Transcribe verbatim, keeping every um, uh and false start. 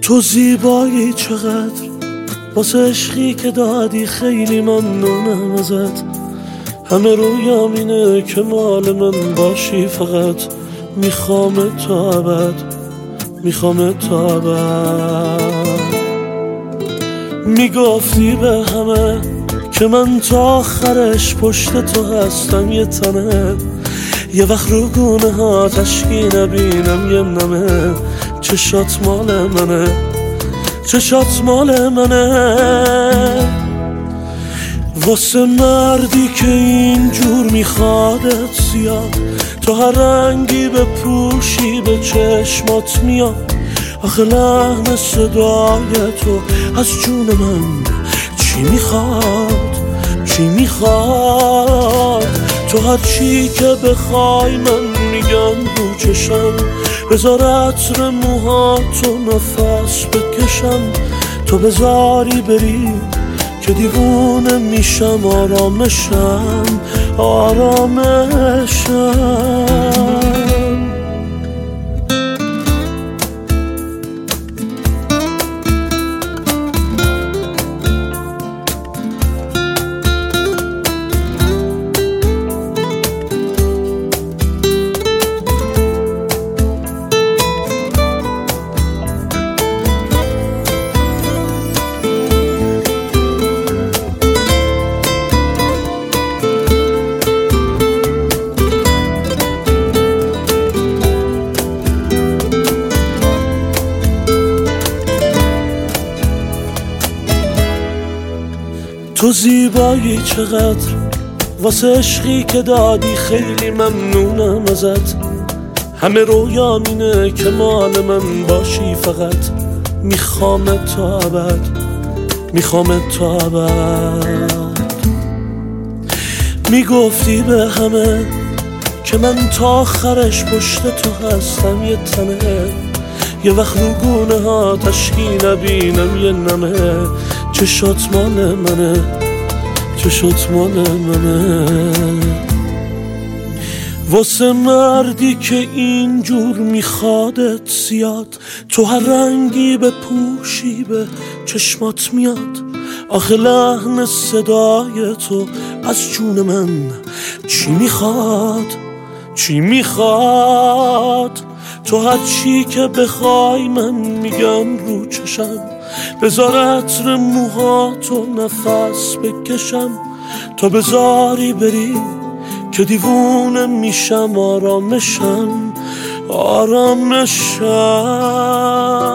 تو زیبایی چقدر، واسه عشقی که دادی خیلی ممنونم ازت. همه رویام اینه که مال من باشی، فقط میخوام تا ابد، میخوام تا ابد. میگفتی به همه که من تا آخرش پشت تو هستم یه تنه، یه وقت رو گونه ها تشکی نبینم یه نمه. چشات مال منه، چشات مال منه. واسه مردی که اینجور میخوادت زیاد، تو هر رنگی بپوشی به چشمات میاد. آخه لحن صدای تو از جون من چی میخواد، چی میخواد. تو هر چی که بخوای من میگم رو چشم، بذار عطر موهاتو نفس بکشم. تو بذاری بری که دیوونه میشم، آرامشم آرامشم. تو زیبایی چقدر، واسه عشقی که دادی خیلی ممنونم ازت. همه رویام اینه که مال من باشی، فقط میخوام تا ابد، میخوام تا ابد. میگفتی به همه که من تا آخرش پشت تو هستم یه تنه، یه وقت رو گونه ها تشکی نبینم یه نمه. چشات مال منه، چشات مال منه. واسه مردی که اینجور میخوادت زیاد، تو هر رنگی بپوشی به چشمات میاد. آخه لحن صدای تو از جون من چی میخواد، چی میخواد. تو هر چی که بخوای من میگم رو چشم، بذار عطر موهاتو نفس بکشم. تا بذاری بری که دیوونه میشم، آرامشم آرامشم.